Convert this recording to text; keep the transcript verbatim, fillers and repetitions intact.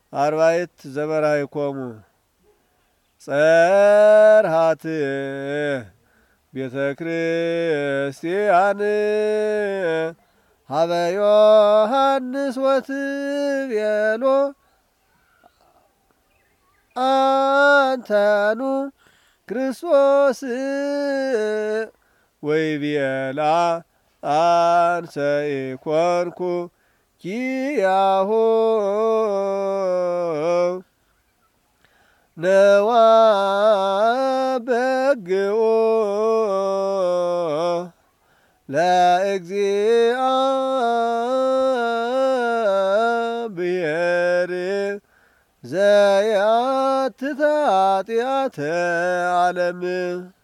አርባዕት ዘመራይኮሙ ጸርሃት ቤተ ክርስቲያን ሀበ ዮሐንስ ወትቤሎ አንተኑ ክርስቶስ ወይቤላ አንሰ ኢኮንኩ ኪያሁ ነዋ በግኦ ለእግዚአብሔር ዘያትት ኃጢአተ ዓለም